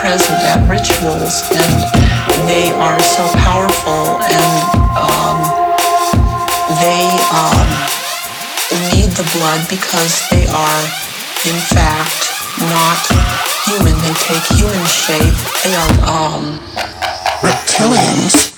present at rituals, and they are so powerful, and they need the blood because they are, in fact, not human. They take human shape. They are reptilians.